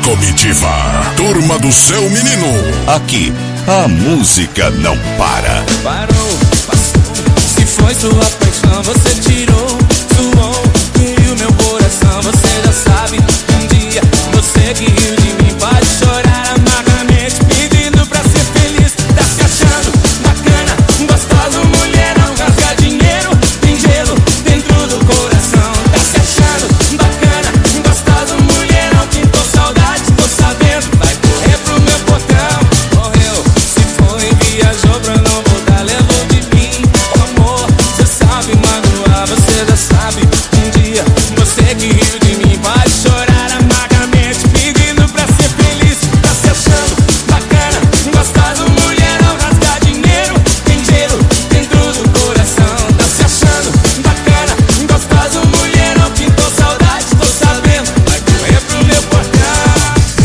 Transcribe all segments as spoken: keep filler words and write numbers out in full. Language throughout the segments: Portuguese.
Comitiva, turma do seu menino. Aqui, a música não para. Parou, passou, se foi sua paixão, você tirou, suou, feriu meu coração, você já sabe. Um dia, você que riu de mim, pode chorar amargamente, pedindo pra ser feliz. Tá se achando bacana, gostoso, mulherão, rasga dinheiro, tem gelo dentro do coração. Tá se achando bacana, gostoso, mulherão, pintou saudade, tô sabendo. Vai correr pro meu portão, correu, se foi, viajou pra não voltar, levou de mim. Amor, cê sabe magoar, você já sabe. Um dia, você que riu de mim, pode chorar amargamente, pedindo pra ser feliz. Tá se achando bacana, gostoso, mulherão, rasga dinheiro, tem gelo dentro do coração. Tá se achando bacana, gostoso, mulherão, pintou saudade, tô sabendo. Vai correr pro meu portão.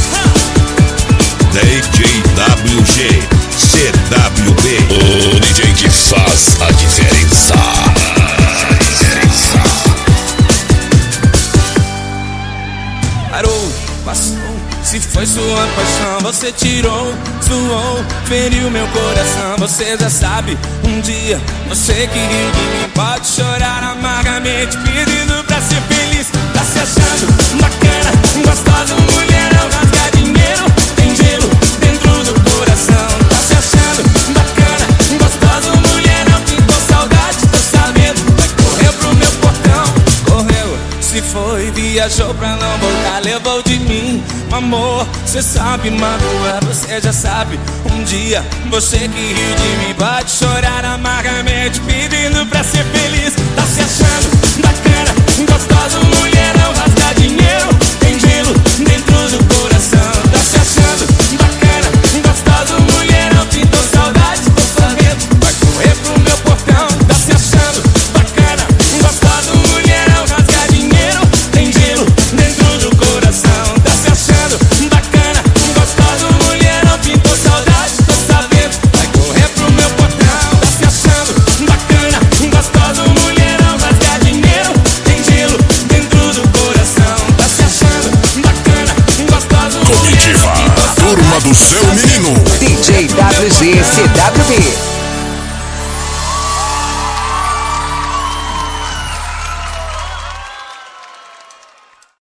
D J W G, C W B, o D J que faz a diferença. Parou, passou, se foi sua paixão, você tirou, suou, feriu meu coração, você já sabe. Um dia, você que riu de mim, pode chorar amargamente, pedindo pra ser feliz. Tá se achando bacana, gostoso, mulherão, rasga dinheiro, tem gelo dentro do coração. Tá se achando bacana, gostoso, mulherão, pintou saudade, tô sabendo. Vai correr pro meu portão, correu, se foi, viajou pra não voltar, levou de mim. Amor, cê sabe magoar, você já sabe. Um dia, você que riu de mim, pode chorar amargamente, pedindo pra ser feliz. Tá se achando bacana, gostoso, mulherão, rasga dinheiro, tem gelo dentro do coração. Tá se achando bacana, gostoso, mulherão, pintou saudade, tô sabendo. Vai correr pro meu portão. Tá se achando bacana, gostoso, mulherão, rasga dinheiro, tem gelo dentro do coração. Tá se achando bacana, gostoso, mulherão, pintou saudade, tô sabendo. Vai correr pro meu portão. Tá se achando bacana, gostoso, mulherão, rasga dinheiro, tem gelo dentro do coração. Tá se achando bacana, gostoso, Comitiva, mulherão, pintou turma do saudade, seu